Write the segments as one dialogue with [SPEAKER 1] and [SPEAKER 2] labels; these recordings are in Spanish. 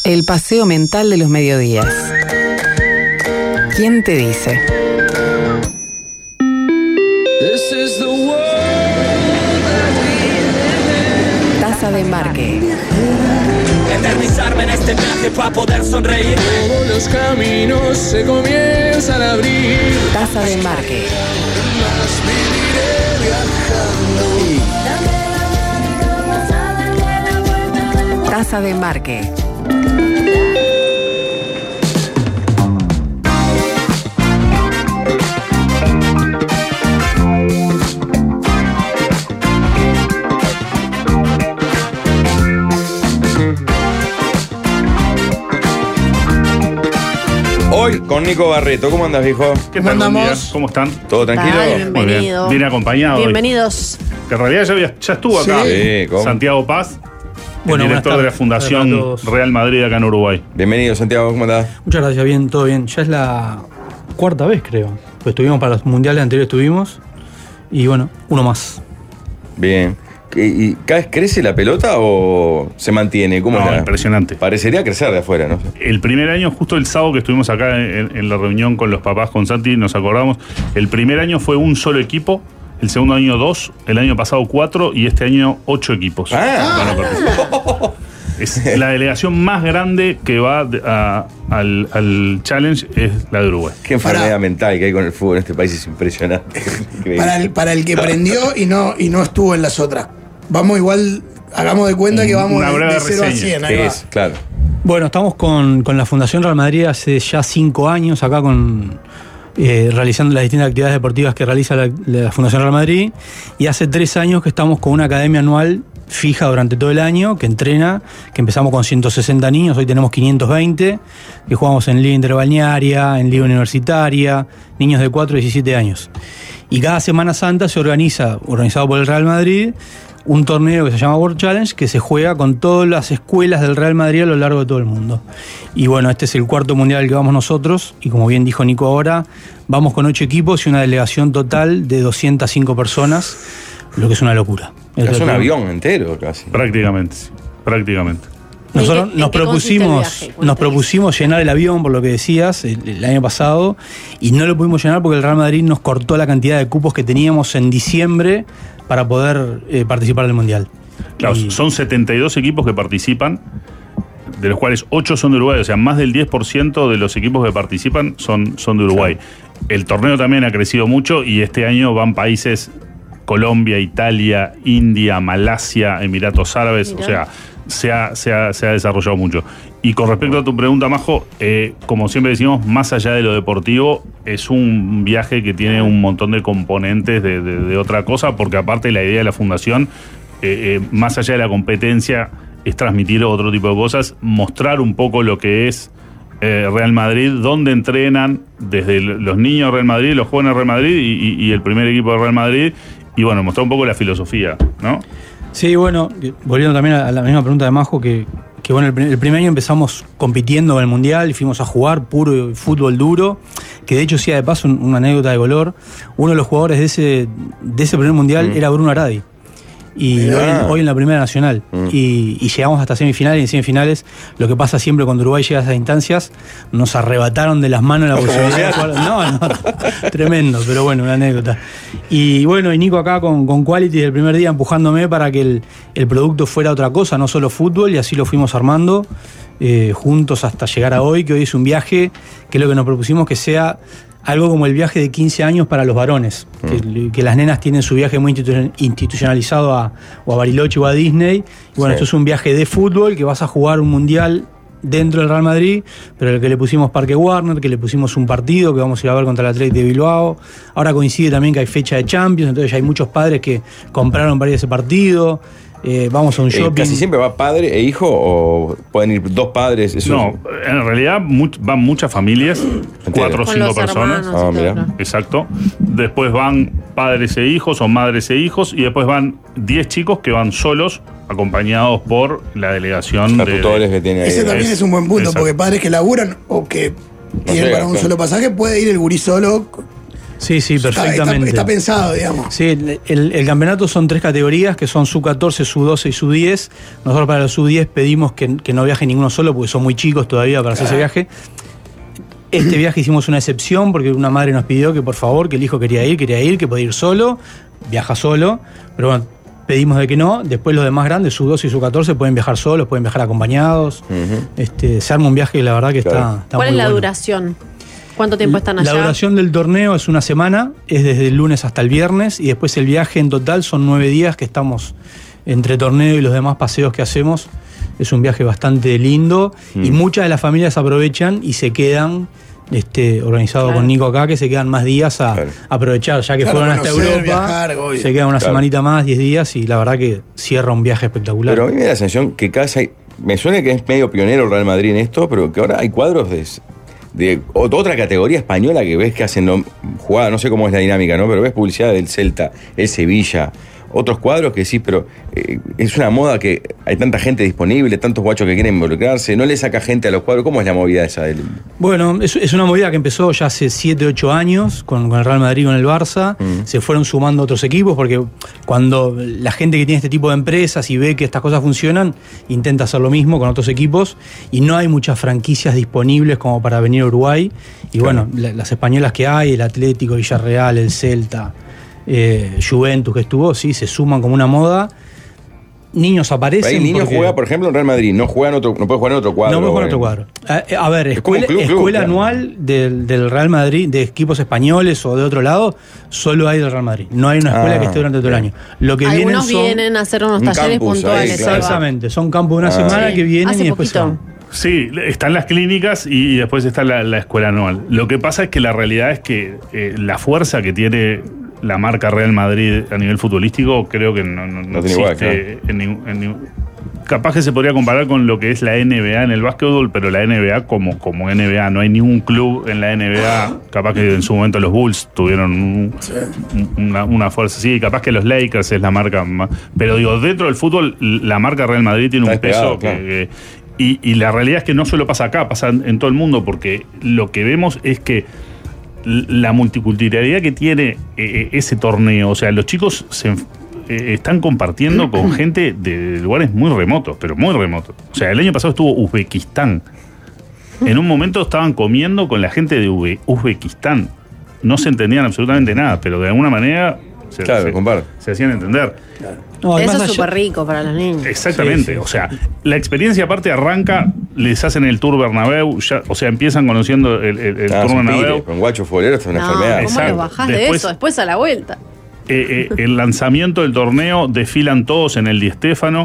[SPEAKER 1] El paseo mental de los mediodías. ¿Quién te dice? Taza de embarque.
[SPEAKER 2] Eternizarme en este viaje para poder sonreír.
[SPEAKER 3] Todos los caminos se comienzan a abrir.
[SPEAKER 1] Taza de embarque.
[SPEAKER 3] Más viviré viajando.
[SPEAKER 1] Taza de embarque.
[SPEAKER 4] Hoy con Nico Barreto. ¿Cómo andas, viejo?
[SPEAKER 5] ¿Qué tal? Buen día. ¿Cómo están?
[SPEAKER 4] ¿Todo tranquilo?
[SPEAKER 6] Ay,
[SPEAKER 5] Muy
[SPEAKER 6] bienvenido.
[SPEAKER 5] bien. Viene acompañado.
[SPEAKER 6] Bienvenidos.
[SPEAKER 5] Hoy. Que en realidad ya estuvo acá.
[SPEAKER 4] Sí, ¿cómo?
[SPEAKER 5] Santiago Paz,
[SPEAKER 7] Bueno,
[SPEAKER 5] el director de la
[SPEAKER 7] buenas
[SPEAKER 5] Fundación
[SPEAKER 7] tardes a todos.
[SPEAKER 5] Real Madrid acá en Uruguay.
[SPEAKER 4] Bienvenido, Santiago. ¿Cómo andás?
[SPEAKER 7] Muchas gracias, bien, todo bien. Ya es la cuarta vez, creo. Pues estuvimos para los mundiales anteriores, estuvimos. Y bueno, uno más.
[SPEAKER 4] Bien. ¿Y cada vez crece la pelota o se mantiene? ¿Cómo
[SPEAKER 5] No,
[SPEAKER 4] es la-
[SPEAKER 5] impresionante.
[SPEAKER 4] Parecería crecer de afuera, ¿no?
[SPEAKER 5] El primer año, justo el sábado que estuvimos acá en la reunión con los papás, con Santi, nos acordamos, el primer año fue un solo equipo, el segundo año 2, el año pasado 4 y este año 8 equipos. Van a participar. Es la delegación más grande que va al Challenge es la de Uruguay.
[SPEAKER 4] Qué enfermedad mental que hay con el fútbol en este país, es impresionante. Increíble.
[SPEAKER 8] Para el que prendió y no estuvo en las otras. Vamos igual, hagamos de cuenta que vamos
[SPEAKER 5] Una breve
[SPEAKER 8] de 0 a
[SPEAKER 5] reseña.
[SPEAKER 8] 100. Ahí
[SPEAKER 4] ¿Qué
[SPEAKER 8] va.
[SPEAKER 4] es? Claro.
[SPEAKER 7] Bueno, estamos con la Fundación Real Madrid hace ya 5 años acá realizando las distintas actividades deportivas que realiza la Fundación Real Madrid. Y hace 3 años que estamos con una academia anual fija durante todo el año, que entrena, que empezamos con 160 niños, hoy tenemos 520, que jugamos en liga interbalnearia, en liga universitaria, niños de 4 a 17 años. Y cada Semana Santa se organizado por el Real Madrid, un torneo que se llama World Challenge, que se juega con todas las escuelas del Real Madrid a lo largo de todo el mundo. Y bueno, este es el cuarto mundial al que vamos nosotros, y como bien dijo Nico ahora, vamos con 8 equipos y una delegación total de 205 personas, lo que es una locura.
[SPEAKER 4] Es un avión entero casi.
[SPEAKER 5] Prácticamente, sí. Prácticamente.
[SPEAKER 7] Nosotros
[SPEAKER 6] ¿En qué consiste el viaje?
[SPEAKER 7] nos propusimos llenar el avión, por lo que decías, el año pasado, y no lo pudimos llenar porque el Real Madrid nos cortó la cantidad de cupos que teníamos en diciembre para poder participar del Mundial.
[SPEAKER 5] Claro,
[SPEAKER 7] Y-
[SPEAKER 5] son 72 equipos que participan, de los cuales 8 son de Uruguay, o sea, más del 10% de los equipos que participan son de Uruguay. El torneo también ha crecido mucho y este año van países Colombia, Italia, India, Malasia, Emiratos Árabes,
[SPEAKER 6] Mirá.
[SPEAKER 5] o sea, se ha desarrollado mucho. Y con respecto a tu pregunta, Majo, como siempre decimos, más allá de lo deportivo, es un viaje que tiene un montón de componentes de otra cosa, porque aparte la idea de la fundación, más allá de la competencia, es transmitir otro tipo de cosas, mostrar un poco lo que es Real Madrid, dónde entrenan desde los niños de Real Madrid, los jóvenes de Real Madrid y el primer equipo de Real Madrid, y bueno, mostrar un poco la filosofía, ¿no?
[SPEAKER 7] Sí, bueno, volviendo también a la misma pregunta de Majo, que bueno, el primer año empezamos compitiendo en el Mundial y fuimos a jugar puro fútbol duro, que de hecho, sí, de paso, una anécdota de color, uno de los jugadores de ese primer Mundial era Bruno Aradi. Y hoy en la Primera Nacional. Y llegamos hasta semifinales, y en semifinales, lo que pasa siempre cuando Uruguay llega a esas instancias, nos arrebataron de las manos la posibilidad de jugar. No, tremendo, pero bueno, una anécdota. Y bueno, y Nico acá con Quality del primer día empujándome para que el producto fuera otra cosa, no solo fútbol, y así lo fuimos armando juntos hasta llegar a hoy, que hoy es un viaje que es lo que nos propusimos que sea algo como el viaje de 15 años para los varones, que las nenas tienen su viaje muy institucionalizado o a Bariloche o a Disney. Y bueno,
[SPEAKER 4] Sí.
[SPEAKER 7] esto es un viaje de fútbol, que vas a jugar un mundial dentro del Real Madrid, pero el que le pusimos Parque Warner, que le pusimos un partido que vamos a ir a ver contra el Athletic de Bilbao. Ahora coincide también que hay fecha de Champions, entonces ya hay muchos padres que compraron para ir a ese partido. Vamos a un shopping.
[SPEAKER 4] ¿Casi siempre va padre e hijo o pueden ir dos padres? Eso
[SPEAKER 5] No, en realidad van muchas familias, 4 o
[SPEAKER 6] Con
[SPEAKER 5] 5
[SPEAKER 6] los
[SPEAKER 5] personas.
[SPEAKER 6] hermanos y
[SPEAKER 4] Ah,
[SPEAKER 6] todo,
[SPEAKER 4] mirá.
[SPEAKER 6] claro.
[SPEAKER 5] Exacto. Después van padres e hijos o madres e hijos y después van 10 chicos que van solos, acompañados por la delegación
[SPEAKER 4] Los tutores que tiene ahí.
[SPEAKER 8] Ese también es un buen punto,
[SPEAKER 5] Exacto.
[SPEAKER 8] porque padres que laburan o que tienen
[SPEAKER 4] llega,
[SPEAKER 8] para un
[SPEAKER 4] claro.
[SPEAKER 8] solo pasaje, puede ir el gurí solo
[SPEAKER 7] Sí, perfectamente.
[SPEAKER 8] Está pensado, digamos.
[SPEAKER 7] Sí, el campeonato son 3 categorías, que son sub-14, sub-12 y sub-10. Nosotros para los sub-10 pedimos que no viaje ninguno solo, porque son muy chicos todavía para hacer ese viaje. Este viaje hicimos una excepción, porque una madre nos pidió que por favor, que el hijo quería ir, que podía ir solo, viaja solo, pero bueno, pedimos de que no. Después los demás grandes, sub-12 y sub-14, pueden viajar solos, pueden viajar acompañados. Se arma un viaje que la verdad que está
[SPEAKER 6] ¿Cuál
[SPEAKER 7] muy
[SPEAKER 6] es la
[SPEAKER 7] bueno.
[SPEAKER 6] duración? ¿Cuánto tiempo están allá?
[SPEAKER 7] La duración del torneo es una semana, es desde el lunes hasta el viernes, y después el viaje en total son 9 días que estamos entre torneo y los demás paseos que hacemos. Es un viaje bastante lindo y muchas de las familias aprovechan y se quedan, organizado con Nico acá, que se quedan más días a aprovechar, ya que fueron hasta Europa,
[SPEAKER 8] viajar,
[SPEAKER 7] se quedan una semanita más, 10 días, y la verdad que cierra un viaje espectacular.
[SPEAKER 4] Pero a mí me da la sensación que me suena que es medio pionero el Real Madrid en esto, pero que ahora hay cuadros de otra categoría española que ves que hacen jugada, no sé cómo es la dinámica, ¿no? Pero ves publicidad del Celta, el Sevilla, otros cuadros que sí, pero es una moda que hay tanta gente disponible, tantos guachos que quieren involucrarse, no le saca gente a los cuadros. ¿Cómo es la movida esa?
[SPEAKER 7] Bueno, es una movida que empezó ya hace 7, 8 años con el Real Madrid y con el Barça. Se fueron sumando otros equipos, porque cuando la gente que tiene este tipo de empresas y ve que estas cosas funcionan, intenta hacer lo mismo con otros equipos, y no hay muchas franquicias disponibles como para venir a Uruguay. Y bueno, las españolas que hay, el Atlético, Villarreal, el Celta, Juventus que estuvo, sí, se suman como una moda. Niños aparecen.
[SPEAKER 4] Hay niños juega, por ejemplo, en Real Madrid, no puede jugar en otro cuadro.
[SPEAKER 7] No puede jugar en otro cuadro. A ver, escuela anual del Real Madrid, de equipos españoles o de otro lado, solo hay del Real Madrid. No hay una escuela que esté durante todo el año. Lo que
[SPEAKER 6] algunos vienen a hacer unos talleres puntuales.
[SPEAKER 7] Exactamente, son campos de una semana que vienen y después se van.
[SPEAKER 5] Sí, están las clínicas y después está la escuela anual. Lo que pasa es que la realidad es que la fuerza que tiene la marca Real Madrid a nivel futbolístico creo que no existe igual, capaz que se podría comparar con lo que es la NBA en el básquetbol, pero la NBA como NBA, no hay ningún club en la NBA. Capaz que en su momento los Bulls tuvieron una fuerza, sí, capaz que los Lakers es la marca más, pero digo, dentro del fútbol la marca Real Madrid tiene un peso y la realidad es que no solo pasa acá, pasa en todo el mundo, porque lo que vemos es que la multiculturalidad que tiene ese torneo, o sea, los chicos están compartiendo con gente de lugares muy remotos, pero muy remotos. O sea, el año pasado estuvo Uzbekistán. En un momento estaban comiendo con la gente de Uzbekistán. No se entendían absolutamente nada, pero de alguna manera se hacían entender.
[SPEAKER 6] No, eso es súper rico para los niños.
[SPEAKER 5] Exactamente, sí. O sea, la experiencia aparte arranca, les hacen el Tour Bernabéu, o sea, empiezan conociendo el Tour Bernabéu.
[SPEAKER 4] Con guachos futboleros es una enfermedad.
[SPEAKER 6] ¿Cómo lo bajás de eso? Después a la vuelta.
[SPEAKER 5] El lanzamiento del torneo, desfilan todos en el Di Stéfano.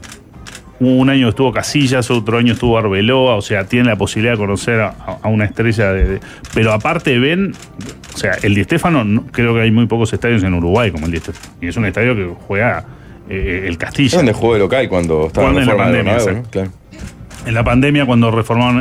[SPEAKER 5] Un año estuvo Casillas, otro año estuvo Arbeloa, o sea, tienen la posibilidad de conocer a una estrella pero aparte ven, o sea, el Di Stéfano, creo que hay muy pocos estadios en Uruguay como el Di Stéfano, y es un estadio que juega el Castilla.
[SPEAKER 4] Es donde jugó de local cuando estaba
[SPEAKER 5] en la pandemia,
[SPEAKER 4] Bernabéu, ¿no? Claro.
[SPEAKER 5] En la pandemia, cuando reformaron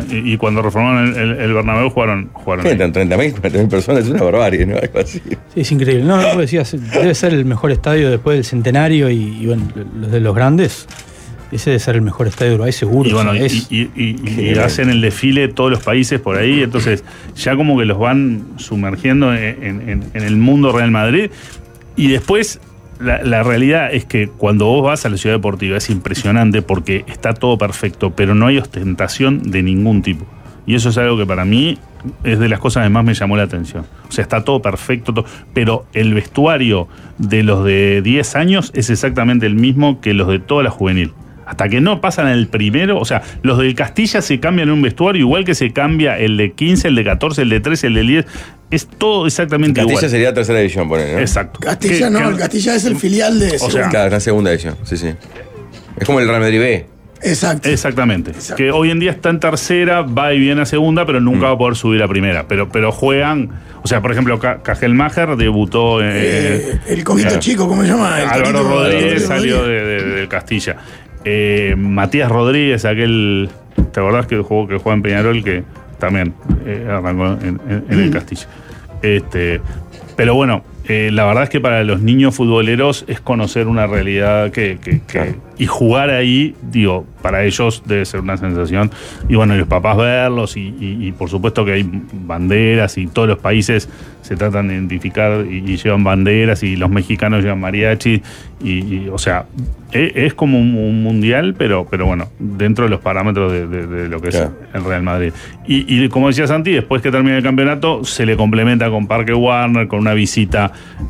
[SPEAKER 5] el Bernabéu, jugaron
[SPEAKER 4] sí,
[SPEAKER 5] ahí.
[SPEAKER 4] 30.000, 40.000 personas, es una barbarie, ¿no? Algo así.
[SPEAKER 7] Sí, es increíble. No, vos decías, debe ser el mejor estadio después del centenario y bueno, los de los grandes. Ese debe ser el mejor estadio de Uruguay, seguro.
[SPEAKER 5] Y bueno, y hacen el desfile todos los países por ahí, entonces ya como que los van sumergiendo en el mundo Real Madrid. Y después, la realidad es que cuando vos vas a la ciudad deportiva es impresionante porque está todo perfecto, pero no hay ostentación de ningún tipo. Y eso es algo que para mí es de las cosas que más me llamó la atención. O sea, está todo perfecto, pero el vestuario de los de 10 años es exactamente el mismo que los de toda la juvenil. Hasta que no pasan el primero, o sea, los del Castilla se cambian en un vestuario igual que se cambia el de 15, el de 14, el de 13, el de 10. Es todo exactamente igual.
[SPEAKER 4] Castilla sería tercera división, poner, ¿no?
[SPEAKER 5] Exacto.
[SPEAKER 8] Castilla el Castilla es el filial de
[SPEAKER 4] segunda. O sea, claro, está en segunda división, sí. Es como el Real Madrid B.
[SPEAKER 8] Exacto.
[SPEAKER 5] Exactamente. Que hoy en día está en tercera, va y viene a segunda, pero nunca va a poder subir a primera. Pero juegan, o sea, por ejemplo, Cajelmacher debutó
[SPEAKER 8] el coquito chico, ¿cómo se llama?
[SPEAKER 5] Álvaro Rodríguez salió del Castilla. Matías Rodríguez, aquel, ¿te acordás que juega en Peñarol? Que también arrancó en el Castilla. Pero bueno, la verdad es que para los niños futboleros es conocer una realidad y jugar ahí, digo, para ellos debe ser una sensación. Y bueno, y los papás verlos y por supuesto que hay banderas y todos los países se tratan de identificar y llevan banderas y los mexicanos llevan mariachi y o sea, es como un mundial, pero bueno, dentro de los parámetros de lo que es el Real Madrid. Y como decía Santi, después que termine el campeonato, se le complementa con Parque Warner, con una visita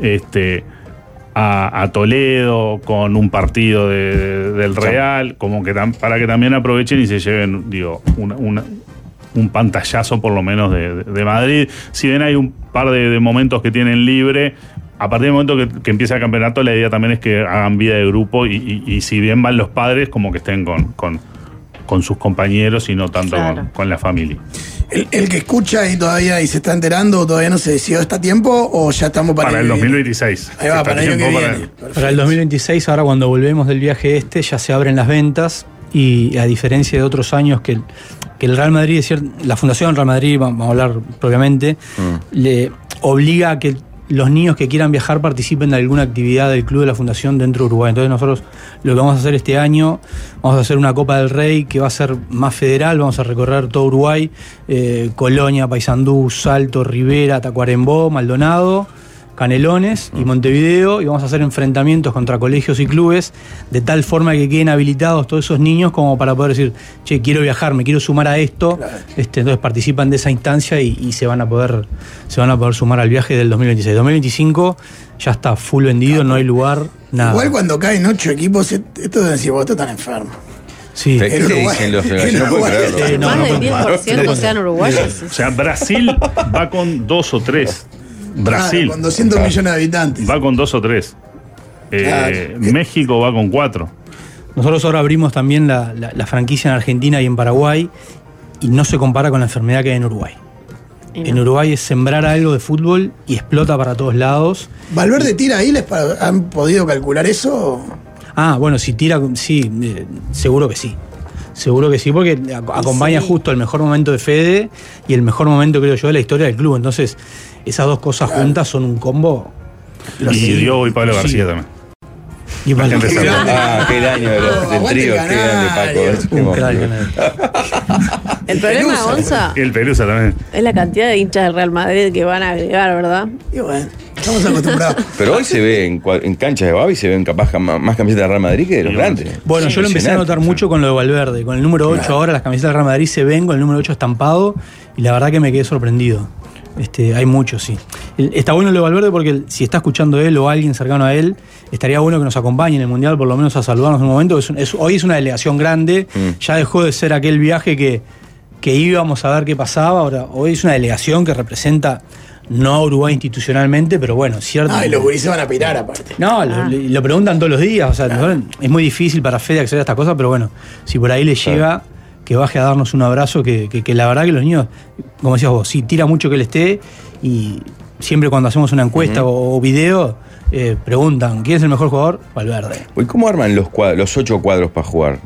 [SPEAKER 5] a Toledo, con un partido del Real, como que para que también aprovechen y se lleven, digo, un pantallazo por lo menos de Madrid. Si bien hay un par de momentos que tienen libre, a partir del momento que empieza el campeonato, la idea también es que hagan vida de grupo y si bien van los padres, como que estén con sus compañeros y no tanto con la familia.
[SPEAKER 8] El que escucha y todavía se está enterando, ¿todavía no se decidió está a tiempo o ya estamos para
[SPEAKER 5] el 2026?
[SPEAKER 8] Ahí va, para el año que viene.
[SPEAKER 7] Para el 2026, ahora cuando volvemos del viaje ya se abren las ventas y a diferencia de otros años que el Real Madrid, la Fundación Real Madrid, vamos a hablar propiamente, le obliga a que los niños que quieran viajar participen de alguna actividad del club de la Fundación dentro de Uruguay. Entonces nosotros lo que vamos a hacer este año, vamos a hacer una Copa del Rey que va a ser más federal, vamos a recorrer todo Uruguay, Colonia, Paysandú, Salto, Rivera, Tacuarembó, Maldonado, Canelones y Montevideo, y vamos a hacer enfrentamientos contra colegios y clubes de tal forma que queden habilitados todos esos niños como para poder decir, che, quiero viajar, me quiero sumar a esto. Claro. Entonces participan de esa instancia y se van a poder sumar al viaje del 2026. 2025 ya está full vendido, no hay lugar, nada.
[SPEAKER 8] Igual cuando caen 8 equipos, esto de decir, vos estás enfermo.
[SPEAKER 7] Sí.
[SPEAKER 4] ¿Qué te dicen los uruguayos?
[SPEAKER 6] Más del 10% sean uruguayos.
[SPEAKER 5] O sea, Brasil va con 2 o 3. Brasil.
[SPEAKER 8] Con 200 millones de habitantes.
[SPEAKER 5] Va con 2 o 3. México va con 4.
[SPEAKER 7] Nosotros ahora abrimos también la franquicia en Argentina y en Paraguay y no se compara con la enfermedad que hay en Uruguay. En Uruguay es sembrar algo de fútbol y explota para todos lados.
[SPEAKER 8] ¿Valverde tira ahí? ¿Han podido calcular eso?
[SPEAKER 7] Bueno, si tira, sí, seguro que sí. Seguro que sí, porque acompaña justo el mejor momento de Fede y el mejor momento, creo yo, de la historia del club. Entonces, esas dos cosas juntas son un combo.
[SPEAKER 5] Y Diogo y Pablo García también.
[SPEAKER 7] Y Pablo
[SPEAKER 4] qué año del trío, qué grande Paco.
[SPEAKER 7] Un crack.
[SPEAKER 6] El problema, Gonza,
[SPEAKER 5] y el Pelusa también,
[SPEAKER 6] es la cantidad de hinchas del Real Madrid que van a agregar, ¿verdad?
[SPEAKER 8] Y bueno, estamos acostumbrados.
[SPEAKER 4] Pero hoy se ve en canchas de Babi, se ven capaz más camisetas de Real Madrid que de los grandes.
[SPEAKER 7] Bueno, yo lo empecé a notar mucho con lo de Valverde. Con el número 8 ahora las camisetas del Real Madrid se ven con el número 8 estampado y la verdad que me quedé sorprendido. Hay muchos, sí. Está bueno lo de Valverde porque si está escuchando él o alguien cercano a él, estaría bueno que nos acompañe en el Mundial, por lo menos a saludarnos en un momento. Hoy es una delegación grande, ya dejó de ser aquel viaje que íbamos a ver qué pasaba. Ahora, hoy es una delegación que representa no a Uruguay institucionalmente, pero bueno, cierto.
[SPEAKER 8] Y los gurises van a pirar aparte.
[SPEAKER 7] No, lo preguntan todos los días. O sea, es muy difícil para Fede acceder a estas cosas, pero bueno, si por ahí le llega, que baje a darnos un abrazo, que la verdad que los niños, como decías vos, sí, tira mucho que él esté, y siempre cuando hacemos una encuesta o video, preguntan, ¿quién es el mejor jugador? Valverde.
[SPEAKER 4] ¿Y cómo arman los 8 cuadros para jugar?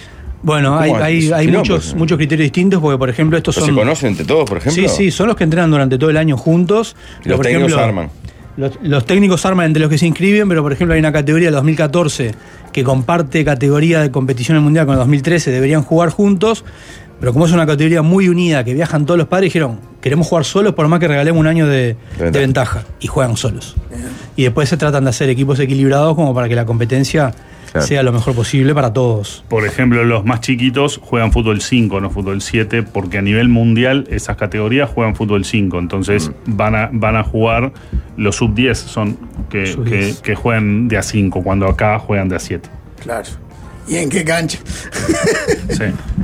[SPEAKER 7] Bueno, hay muchos criterios distintos, porque por ejemplo estos son...
[SPEAKER 4] ¿Se conocen entre todos, por ejemplo?
[SPEAKER 7] Sí, son los que entrenan durante todo el año juntos.
[SPEAKER 4] Los técnicos arman.
[SPEAKER 7] Los técnicos arman entre los que se inscriben, pero por ejemplo hay una categoría del 2014 que comparte categoría de competición en el Mundial con el 2013, deberían jugar juntos, pero como es una categoría muy unida, que viajan todos los padres, dijeron, queremos jugar solos por más que regalemos un año de ventaja, y juegan solos. Y después se tratan de hacer equipos equilibrados como para que la competencia sea lo mejor posible para todos.
[SPEAKER 5] Por ejemplo, los más chiquitos juegan fútbol 5, no fútbol 7, porque a nivel mundial esas categorías juegan fútbol 5. Entonces van a jugar los sub-10, son que juegan de A5, cuando acá juegan de A7.
[SPEAKER 8] Claro. ¿Y en qué cancha?
[SPEAKER 5] Sí.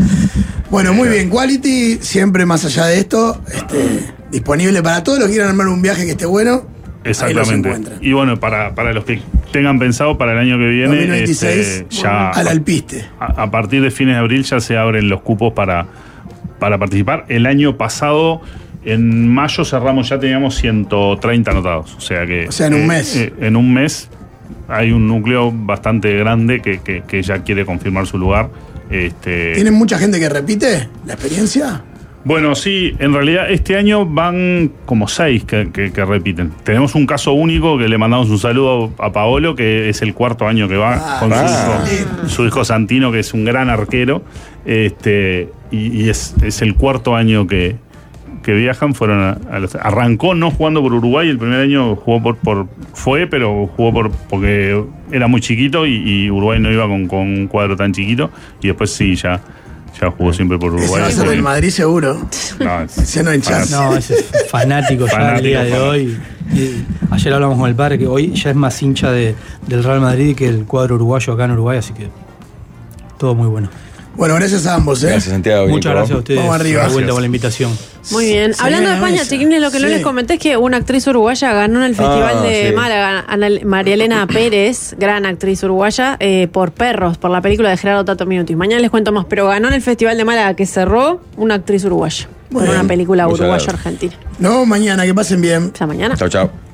[SPEAKER 8] Bueno, muy bien. Quality, siempre más allá de esto, disponible para todos los que quieran armar un viaje que esté bueno.
[SPEAKER 5] Exactamente. Y bueno, para los que tengan pensado para el año que viene,
[SPEAKER 8] 2026,
[SPEAKER 5] ya
[SPEAKER 8] al alpiste.
[SPEAKER 5] A partir de fines de abril ya se abren los cupos para participar. El año pasado, en mayo cerramos, ya teníamos 130 anotados. O sea en
[SPEAKER 8] un mes.
[SPEAKER 5] En un mes hay un núcleo bastante grande que ya quiere confirmar su lugar.
[SPEAKER 8] ¿Tienen mucha gente que repite la experiencia?
[SPEAKER 5] Bueno, sí, en realidad este año van como 6 que repiten. Tenemos un caso único que le mandamos un saludo a Paolo, que es el 4º año que va con su hijo Santino, que es un gran arquero. Y es el 4º año que viajan. Arrancó no jugando por Uruguay, el primer año jugó pero jugó porque era muy chiquito y Uruguay no iba con un cuadro tan chiquito. Y después sí, ya jugó siempre por Uruguay.
[SPEAKER 8] Ese va a ser el Madrid seguro.
[SPEAKER 5] No,
[SPEAKER 8] ese no hay chance.
[SPEAKER 7] No, ese es fanático ya del día de hoy. Ayer hablamos con el padre que hoy ya es más hincha del Real Madrid que el cuadro uruguayo acá en Uruguay, así que todo muy bueno.
[SPEAKER 8] Bueno, gracias a ambos.
[SPEAKER 4] Gracias, Santiago.
[SPEAKER 7] Muchas gracias a ustedes.
[SPEAKER 8] Vamos arriba.
[SPEAKER 7] De vuelta con la invitación.
[SPEAKER 6] Muy bien. Hablando de España, chiquines, lo que no les comenté es que una actriz uruguaya ganó en el Festival de Málaga, María Elena Pérez, gran actriz uruguaya, por Perros, por la película de Gerardo Tato Minuti. Mañana les cuento más, pero ganó en el Festival de Málaga que cerró una actriz uruguaya, por una película uruguaya-argentina.
[SPEAKER 8] No, mañana, que pasen bien.
[SPEAKER 6] Hasta mañana.
[SPEAKER 4] Chao, chao.